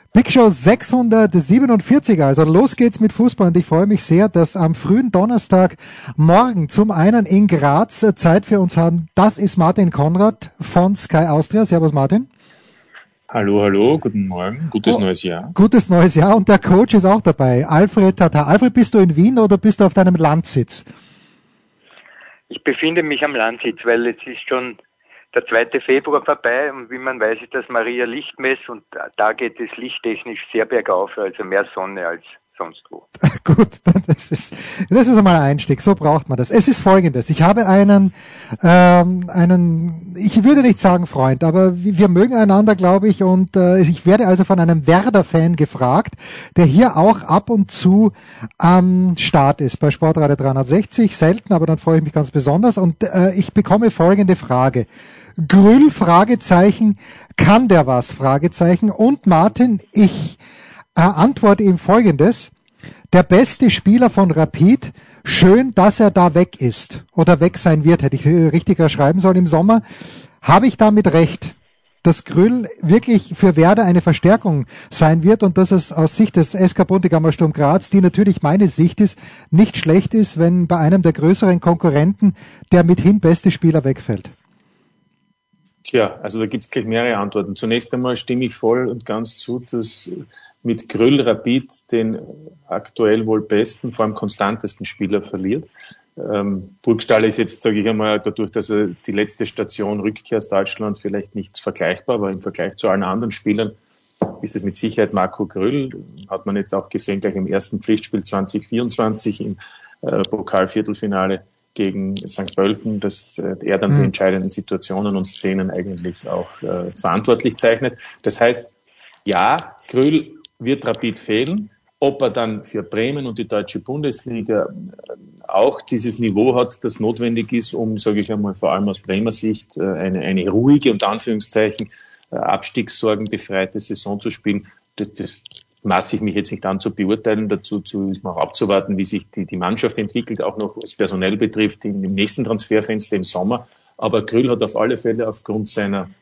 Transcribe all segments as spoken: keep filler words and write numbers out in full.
Big Show sechshundertsiebenundvierzig, also los geht's mit Fußball und ich freue mich sehr, dass am frühen Donnerstagmorgen zum einen in Graz Zeit für uns haben. Das ist Martin Konrad von Sky Austria. Servus Martin. Hallo, hallo, guten Morgen, gutes oh, neues Jahr. Gutes neues Jahr und der Coach ist auch dabei, Alfred Tatar. Alfred, bist du in Wien oder bist du auf deinem Landsitz? Ich befinde mich am Landsitz, weil es ist schon der zweite Februar vorbei und wie man weiß, ist das Maria Lichtmess und da geht es lichttechnisch sehr bergauf, also mehr Sonne als sonst wo. Gut, das ist, das ist einmal ein Einstieg, so braucht man das. Es ist Folgendes, ich habe einen, ähm, einen, ich würde nicht sagen Freund, aber wir mögen einander, glaube ich, und äh, ich werde also von einem Werder-Fan gefragt, der hier auch ab und zu am Start ist, bei Sportradio dreihundertsechzig, selten, aber dann freue ich mich ganz besonders und äh, ich bekomme folgende Frage. Grüll, Fragezeichen, kann der was, Fragezeichen, und Martin, ich äh, antworte ihm Folgendes: Der beste Spieler von Rapid, schön, dass er da weg ist oder weg sein wird, hätte ich richtiger schreiben sollen im Sommer. Habe ich damit recht, dass Grüll wirklich für Werder eine Verstärkung sein wird und dass es aus Sicht des S K Bundegammer Sturm Graz, die natürlich meine Sicht ist, nicht schlecht ist, wenn bei einem der größeren Konkurrenten der mithin beste Spieler wegfällt? Tja, also da gibt es gleich mehrere Antworten. Zunächst einmal stimme ich voll und ganz zu, dass mit Grüll Rapid den aktuell wohl besten, vor allem konstantesten Spieler verliert. Ähm, Burgstall ist jetzt, sage ich einmal, dadurch, dass er die letzte Station Rückkehr aus Deutschland vielleicht nicht vergleichbar, aber im Vergleich zu allen anderen Spielern ist es mit Sicherheit Marco Grüll. Hat man jetzt auch gesehen, gleich im ersten Pflichtspiel zwanzig vierundzwanzig im äh, Pokalviertelfinale gegen Sankt Pölten, dass äh, er dann mhm. die entscheidenden Situationen und Szenen eigentlich auch äh, verantwortlich zeichnet. Das heißt, ja, Grüll wird Rapid fehlen. Ob er dann für Bremen und die deutsche Bundesliga auch dieses Niveau hat, das notwendig ist, um, sage ich einmal, vor allem aus Bremer Sicht eine, eine ruhige, unter Anführungszeichen, abstiegssorgenbefreite Saison zu spielen, das, das maße ich mich jetzt nicht an zu beurteilen. Dazu zu, ist mal auch abzuwarten, wie sich die, die Mannschaft entwickelt, auch noch was personell betrifft, im, im nächsten Transferfenster im Sommer. Aber Grüll hat auf alle Fälle aufgrund seiner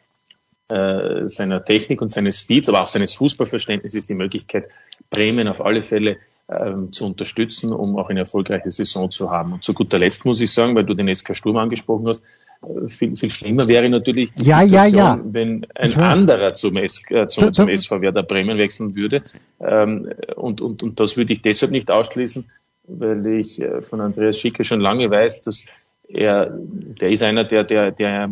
Äh, seiner Technik und seines Speeds, aber auch seines Fußballverständnisses die Möglichkeit, Bremen auf alle Fälle ähm, zu unterstützen, um auch eine erfolgreiche Saison zu haben. Und zu guter Letzt muss ich sagen, weil du den S K Sturm angesprochen hast, äh, viel, viel schlimmer wäre natürlich die ja, Situation, ja, ja. wenn ein anderer zum, S, äh, zum, da, zum S V Werder Bremen wechseln würde. Ähm, und, und, und das würde ich deshalb nicht ausschließen, weil ich äh, von Andreas Schicker schon lange weiß, dass er, der ist einer, der, der, der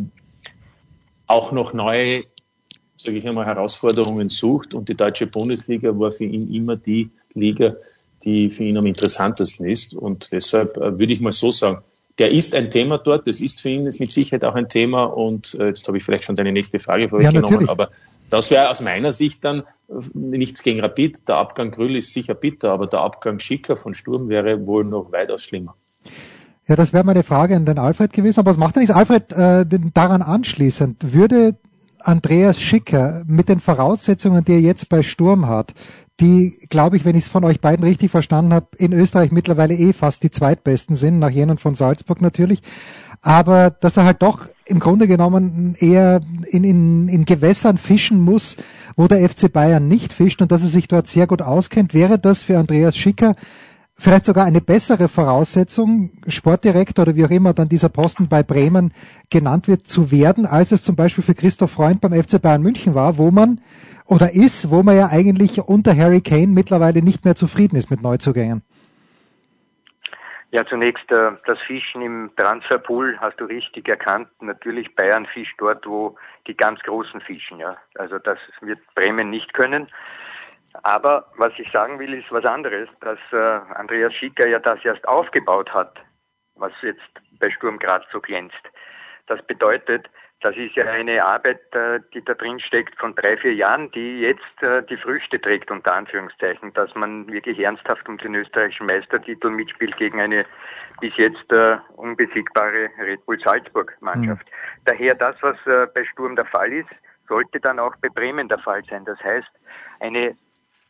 auch noch neue, sage ich einmal, Herausforderungen sucht. Und die deutsche Bundesliga war für ihn immer die Liga, die für ihn am interessantesten ist. Und deshalb äh, würde ich mal so sagen, der ist ein Thema dort, das ist für ihn ist mit Sicherheit auch ein Thema. Und äh, jetzt habe ich vielleicht schon deine nächste Frage vorweggenommen, ja, aber das wäre aus meiner Sicht dann äh, nichts gegen Rapid. Der Abgang Grüll ist sicher bitter, aber der Abgang Schicker von Sturm wäre wohl noch weitaus schlimmer. Ja, das wäre meine Frage an den Alfred gewesen, aber was macht denn nicht Alfred äh, daran anschließend? Würde Andreas Schicker mit den Voraussetzungen, die er jetzt bei Sturm hat, die, glaube ich, wenn ich es von euch beiden richtig verstanden habe, in Österreich mittlerweile eh fast die zweitbesten sind, nach jenen von Salzburg natürlich, aber dass er halt doch im Grunde genommen eher in, in, in Gewässern fischen muss, wo der F C Bayern nicht fischt und dass er sich dort sehr gut auskennt, wäre das für Andreas Schicker vielleicht sogar eine bessere Voraussetzung, Sportdirektor oder wie auch immer dann dieser Posten bei Bremen genannt wird, zu werden, als es zum Beispiel für Christoph Freund beim F C Bayern München war, wo man, oder ist, wo man ja eigentlich unter Harry Kane mittlerweile nicht mehr zufrieden ist mit Neuzugängen. Ja, zunächst äh, das Fischen im Transferpool hast du richtig erkannt. Natürlich Bayern fischt dort, wo die ganz Großen fischen. Ja, also das wird Bremen nicht können. Aber was ich sagen will, ist was anderes, dass äh, Andreas Schicker ja das erst aufgebaut hat, was jetzt bei Sturm Graz so glänzt. Das bedeutet, das ist ja eine Arbeit, äh, die da drin steckt von drei, vier Jahren, die jetzt äh, die Früchte trägt, unter Anführungszeichen, dass man wirklich ernsthaft um den österreichischen Meistertitel mitspielt gegen eine bis jetzt äh, unbesiegbare Red Bull Salzburg Mannschaft. Mhm. Daher das, was äh, bei Sturm der Fall ist, sollte dann auch bei Bremen der Fall sein. Das heißt, eine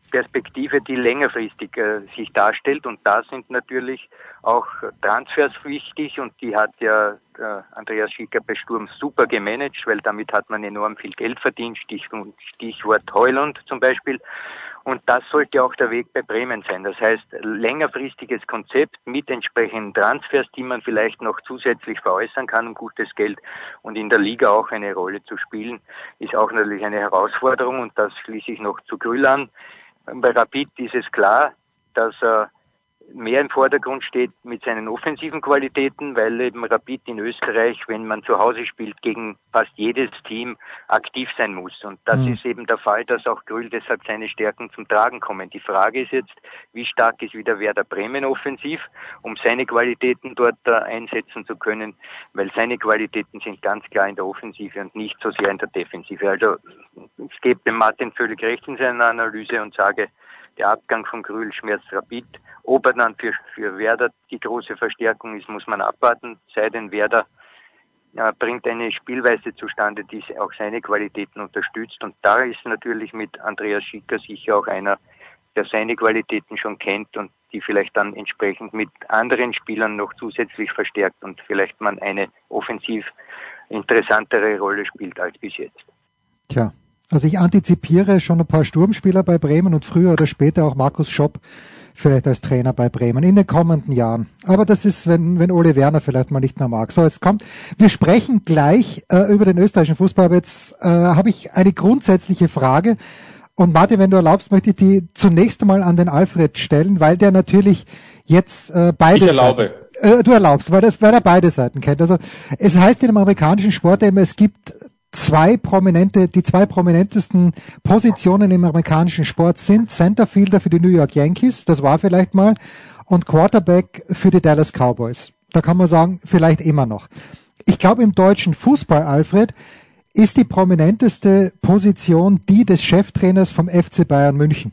Perspektive, die längerfristig äh, sich darstellt, und da sind natürlich auch Transfers wichtig, und die hat ja äh, Andreas Schicker bei Sturm super gemanagt, weil damit hat man enorm viel Geld verdient, Stichwort, Stichwort Heuland zum Beispiel. Und das sollte auch der Weg bei Bremen sein. Das heißt, längerfristiges Konzept mit entsprechenden Transfers, die man vielleicht noch zusätzlich veräußern kann, um gutes Geld und in der Liga auch eine Rolle zu spielen, ist auch natürlich eine Herausforderung. Und das schließe ich noch zu Grüll an. Bei Rapid ist es klar, dass er mehr im Vordergrund steht mit seinen offensiven Qualitäten, weil eben Rapid in Österreich, wenn man zu Hause spielt, gegen fast jedes Team aktiv sein muss. Und das mhm. ist eben der Fall, dass auch Grüll deshalb seine Stärken zum Tragen kommen. Die Frage ist jetzt, wie stark ist wieder Werder Bremen offensiv, um seine Qualitäten dort äh, einsetzen zu können, weil seine Qualitäten sind ganz klar in der Offensive und nicht so sehr in der Defensive. Also ich gebe dem Martin völlig recht in seiner Analyse und sage, der Abgang von Grüll schmerzt Rapid. Ob er dann für, für Werder die große Verstärkung ist, muss man abwarten. Sei denn Werder ja, bringt eine Spielweise zustande, die auch seine Qualitäten unterstützt. Und da ist natürlich mit Andreas Schicker sicher auch einer, der seine Qualitäten schon kennt und die vielleicht dann entsprechend mit anderen Spielern noch zusätzlich verstärkt und vielleicht man eine offensiv interessantere Rolle spielt als bis jetzt. Tja. Also ich antizipiere schon ein paar Sturmspieler bei Bremen und früher oder später auch Markus Schopp vielleicht als Trainer bei Bremen in den kommenden Jahren. Aber das ist, wenn, wenn Ole Werner vielleicht mal nicht mehr mag. So, jetzt kommt, wir sprechen gleich äh, über den österreichischen Fußball, aber jetzt äh, habe ich eine grundsätzliche Frage. Und Martin, wenn du erlaubst, möchte ich die zunächst einmal an den Alfred stellen, weil der natürlich jetzt äh, beide Ich erlaube. Seiten, äh, du erlaubst, weil, das, weil er beide Seiten kennt. Also es heißt in dem amerikanischen Sport immer, es gibt zwei prominente, die zwei prominentesten Positionen im amerikanischen Sport sind Centerfielder für die New York Yankees, das war vielleicht mal, und Quarterback für die Dallas Cowboys. Da kann man sagen, vielleicht immer noch. Ich glaube, im deutschen Fußball, Alfred, ist die prominenteste Position die des Cheftrainers vom F C Bayern München.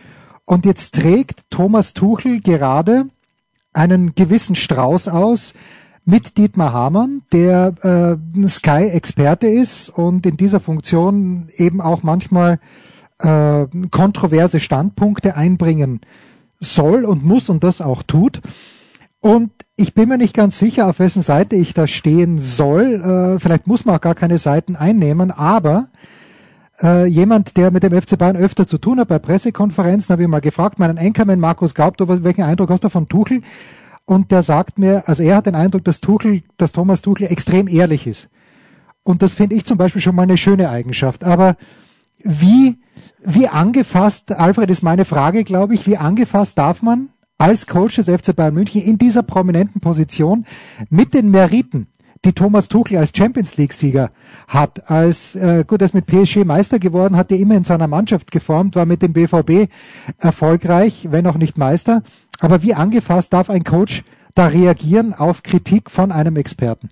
Und jetzt trägt Thomas Tuchel gerade einen gewissen Strauß aus, mit Dietmar Hamann, der äh, Sky-Experte ist und in dieser Funktion eben auch manchmal äh, kontroverse Standpunkte einbringen soll und muss und das auch tut. Und ich bin mir nicht ganz sicher, auf wessen Seite ich da stehen soll. Äh, vielleicht muss man auch gar keine Seiten einnehmen, aber äh, jemand, der mit dem F C Bayern öfter zu tun hat, bei Pressekonferenzen, habe ich mal gefragt, meinen Anchorman Markus Gaubt, welchen Eindruck hast du von Tuchel? Und der sagt mir, also er hat den Eindruck, dass Tuchel, dass Thomas Tuchel extrem ehrlich ist. Und das finde ich zum Beispiel schon mal eine schöne Eigenschaft. Aber wie, wie angefasst, Alfred, ist meine Frage, glaube ich, wie angefasst darf man als Coach des F C Bayern München in dieser prominenten Position mit den Meriten, die Thomas Tuchel als Champions League Sieger hat, als, äh, gut, er ist mit P S G Meister geworden, hat er immer in seiner Mannschaft geformt, war mit dem B V B erfolgreich, wenn auch nicht Meister. Aber wie angefasst darf ein Coach da reagieren auf Kritik von einem Experten?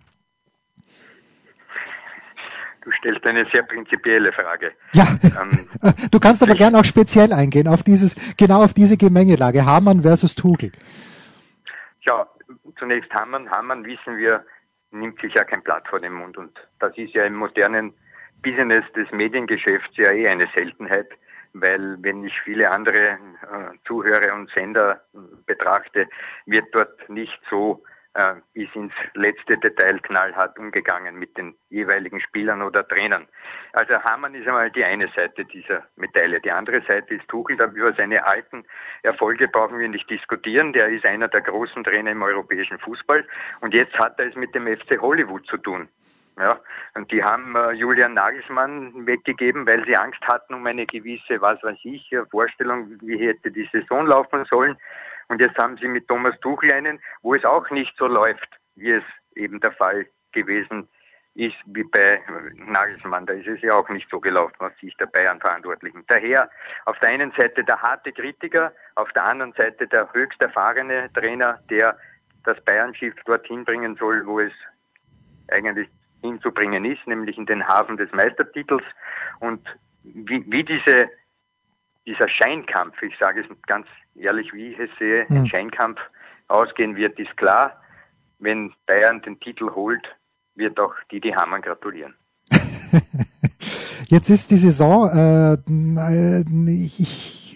Du stellst eine sehr prinzipielle Frage. Ja, ähm, du kannst aber gern auch speziell eingehen auf dieses, genau auf diese Gemengelage, Hamann versus Tuchel. Ja, zunächst Hamann. Hamann, wissen wir, nimmt sich ja kein Blatt vor den Mund. Und das ist ja im modernen Business des Mediengeschäfts ja eh eine Seltenheit. Weil wenn ich viele andere äh, Zuhörer und Sender äh, betrachte, wird dort nicht so äh, bis ins letzte Detail knallhart umgegangen mit den jeweiligen Spielern oder Trainern. Also Hamann ist einmal die eine Seite dieser Medaille. Die andere Seite ist Tuchel. Über seine alten Erfolge brauchen wir nicht diskutieren. Der ist einer der großen Trainer im europäischen Fußball. Und jetzt hat er es mit dem F C Hollywood zu tun. Ja, und die haben äh, Julian Nagelsmann weggegeben, weil sie Angst hatten um eine gewisse, was weiß ich, Vorstellung, wie hätte die Saison laufen sollen. Und jetzt haben sie mit Thomas Tuchel einen, wo es auch nicht so läuft, wie es eben der Fall gewesen ist, wie bei Nagelsmann. Da ist es ja auch nicht so gelaufen aus Sicht der Bayern-Verantwortlichen. Daher auf der einen Seite der harte Kritiker, auf der anderen Seite der höchst erfahrene Trainer, der das Bayern-Schiff dorthin bringen soll, wo es eigentlich hinzubringen ist, nämlich in den Hafen des Meistertitels. Und wie, wie diese, dieser Scheinkampf, ich sage es ganz ehrlich, wie ich es sehe, ein Scheinkampf ausgehen wird, ist klar. Wenn Bayern den Titel holt, wird auch Didi Hamann gratulieren. Jetzt ist die Saison, äh, ich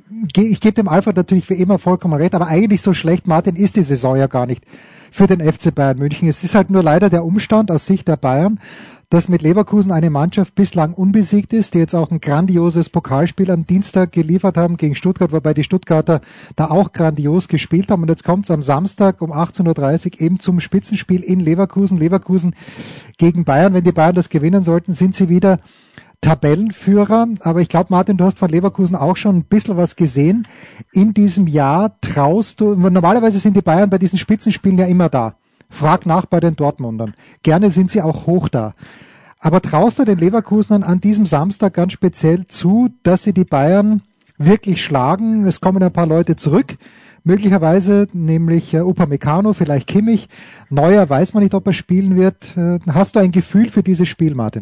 ich gebe dem Alfred natürlich wie immer vollkommen recht, aber eigentlich so schlecht, Martin, ist die Saison ja gar nicht für den F C Bayern München. Es ist halt nur leider der Umstand aus Sicht der Bayern, dass mit Leverkusen eine Mannschaft bislang unbesiegt ist, die jetzt auch ein grandioses Pokalspiel am Dienstag geliefert haben gegen Stuttgart, wobei die Stuttgarter da auch grandios gespielt haben. Und jetzt kommt es am Samstag um achtzehn Uhr dreißig eben zum Spitzenspiel in Leverkusen. Leverkusen gegen Bayern. Wenn die Bayern das gewinnen sollten, sind sie wieder Tabellenführer. Aber ich glaube, Martin, du hast von Leverkusen auch schon ein bisschen was gesehen. In diesem Jahr traust du, normalerweise sind die Bayern bei diesen Spitzenspielen ja immer da. Frag nach bei den Dortmundern. Gerne sind sie auch hoch da. Aber traust du den Leverkusenern an diesem Samstag ganz speziell zu, dass sie die Bayern wirklich schlagen? Es kommen ein paar Leute zurück, möglicherweise nämlich äh, Upamecano, vielleicht Kimmich. Neuer weiß man nicht, ob er spielen wird. Äh, hast du ein Gefühl für dieses Spiel, Martin?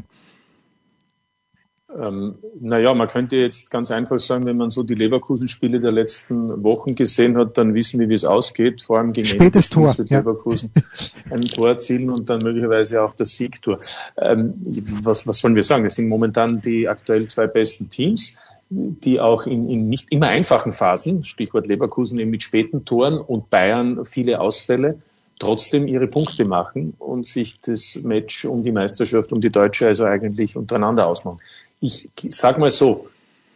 Ähm, naja, man könnte jetzt ganz einfach sagen, wenn man so die Leverkusen-Spiele der letzten Wochen gesehen hat, dann wissen wir, wie es ausgeht. Vor allem gegen spätes Tor, wird ja. Leverkusen ein Tor erzielen und dann möglicherweise auch das Siegtor. Ähm, was, was wollen wir sagen? Das sind momentan die aktuell zwei besten Teams, die auch in, in nicht immer einfachen Phasen, Stichwort Leverkusen eben mit späten Toren und Bayern viele Ausfälle, trotzdem ihre Punkte machen und sich das Match um die Meisterschaft, um die Deutsche also eigentlich untereinander ausmachen. Ich sag mal so,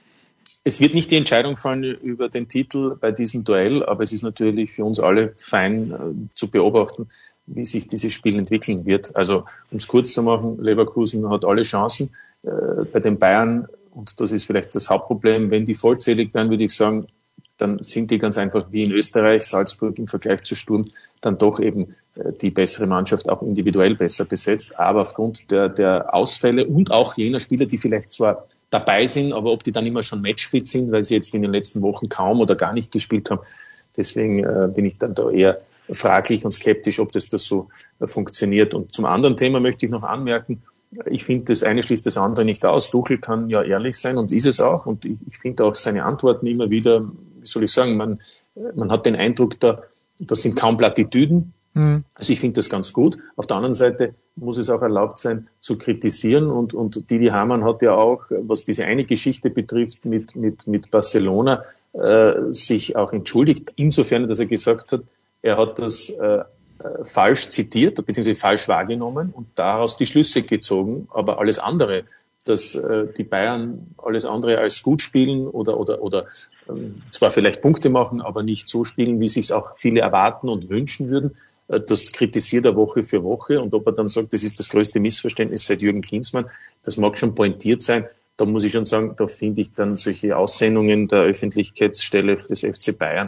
es wird nicht die Entscheidung fallen über den Titel bei diesem Duell, aber es ist natürlich für uns alle fein äh, zu beobachten, wie sich dieses Spiel entwickeln wird. Also, um es kurz zu machen, Leverkusen hat alle Chancen. Äh, bei den Bayern, und das ist vielleicht das Hauptproblem, wenn die vollzählig wären, würde ich sagen, dann sind die ganz einfach wie in Österreich, Salzburg im Vergleich zu Sturm, dann doch eben äh, die bessere Mannschaft auch individuell besser besetzt. Aber aufgrund der, der Ausfälle und auch jener Spieler, die vielleicht zwar dabei sind, aber ob die dann immer schon matchfit sind, weil sie jetzt in den letzten Wochen kaum oder gar nicht gespielt haben, deswegen äh, bin ich dann da eher fraglich und skeptisch, ob das, das so äh, funktioniert. Und zum anderen Thema möchte ich noch anmerken, ich finde, das eine schließt das andere nicht aus. Tuchel kann ja ehrlich sein und ist es auch. Und ich, ich finde auch seine Antworten immer wieder, wie soll ich sagen, man, man hat den Eindruck, da, da sind kaum Plattitüden. Mhm. Also ich finde das ganz gut. Auf der anderen Seite muss es auch erlaubt sein, zu kritisieren. Und, und Didi Hamann hat ja auch, was diese eine Geschichte betrifft mit, mit, mit Barcelona, äh, sich auch entschuldigt. Insofern, dass er gesagt hat, er hat das äh, falsch zitiert, beziehungsweise falsch wahrgenommen und daraus die Schlüsse gezogen. Aber alles andere, dass äh, die Bayern alles andere als gut spielen oder, oder, oder ähm, zwar vielleicht Punkte machen, aber nicht so spielen, wie sich es auch viele erwarten und wünschen würden, äh, das kritisiert er Woche für Woche. Und ob er dann sagt, das ist das größte Missverständnis seit Jürgen Klinsmann, das mag schon pointiert sein. Da muss ich schon sagen, da finde ich dann solche Aussendungen der Öffentlichkeitsstelle des F C Bayern,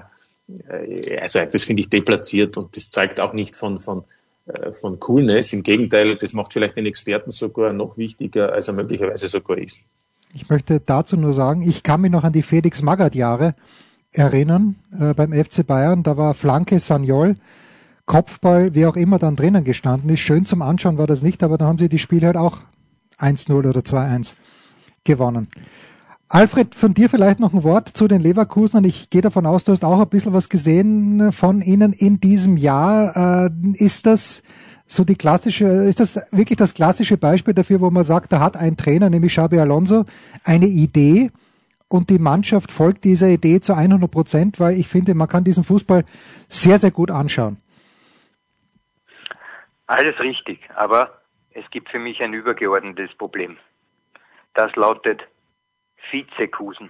also das finde ich deplatziert und das zeigt auch nicht von, von, von Coolness. Im Gegenteil, das macht vielleicht den Experten sogar noch wichtiger, als er möglicherweise sogar ist. Ich möchte dazu nur sagen, ich kann mich noch an die Felix Magath-Jahre erinnern äh, beim F C Bayern. Da war Flanke, Sagnol, Kopfball, wie auch immer dann drinnen gestanden ist. Schön zum Anschauen war das nicht, aber dann haben sie die Spiele halt auch eins null oder zwei eins gewonnen. Alfred, von dir vielleicht noch ein Wort zu den Leverkusenern. Ich gehe davon aus, du hast auch ein bisschen was gesehen von ihnen in diesem Jahr. Ist das so die klassische, ist das wirklich das klassische Beispiel dafür, wo man sagt, da hat ein Trainer, nämlich Xabi Alonso, eine Idee und die Mannschaft folgt dieser Idee zu hundert Prozent, weil ich finde, man kann diesen Fußball sehr, sehr gut anschauen. Alles richtig, aber es gibt für mich ein übergeordnetes Problem. Das lautet Vizekusen.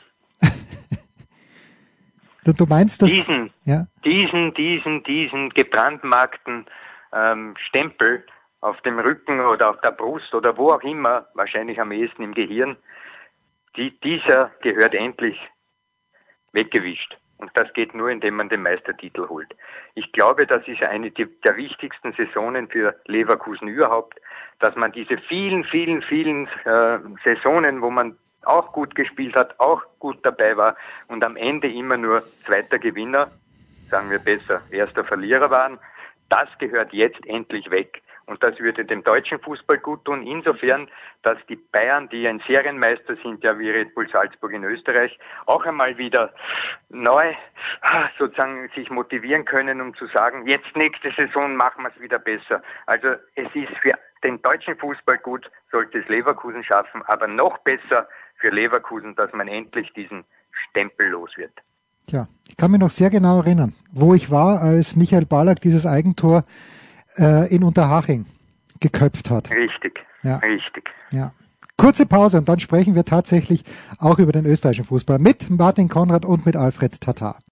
Du meinst, dass diesen, ja? diesen, diesen, diesen gebrandmarkten ähm, Stempel auf dem Rücken oder auf der Brust oder wo auch immer, wahrscheinlich am ehesten im Gehirn, die, dieser gehört endlich weggewischt. Und das geht nur, indem man den Meistertitel holt. Ich glaube, das ist eine der wichtigsten Saisonen für Leverkusen überhaupt, dass man diese vielen, vielen, vielen äh, Saisonen, wo man auch gut gespielt hat, auch gut dabei war und am Ende immer nur zweiter Gewinner, sagen wir besser, erster Verlierer waren, das gehört jetzt endlich weg. Und das würde dem deutschen Fußball gut tun, insofern, dass die Bayern, die ein Serienmeister sind, ja wie Red Bull Salzburg in Österreich, auch einmal wieder neu sozusagen sich motivieren können, um zu sagen, jetzt nächste Saison machen wir es wieder besser. Also es ist für den deutschen Fußball gut, sollte es Leverkusen schaffen, aber noch besser für Leverkusen, dass man endlich diesen tempellos wird. Tja, ich kann mich noch sehr genau erinnern, wo ich war, als Michael Ballack dieses Eigentor äh, in Unterhaching geköpft hat. Richtig, ja. richtig. Ja. Kurze Pause und dann sprechen wir tatsächlich auch über den österreichischen Fußball mit Martin Konrad und mit Alfred Tatar.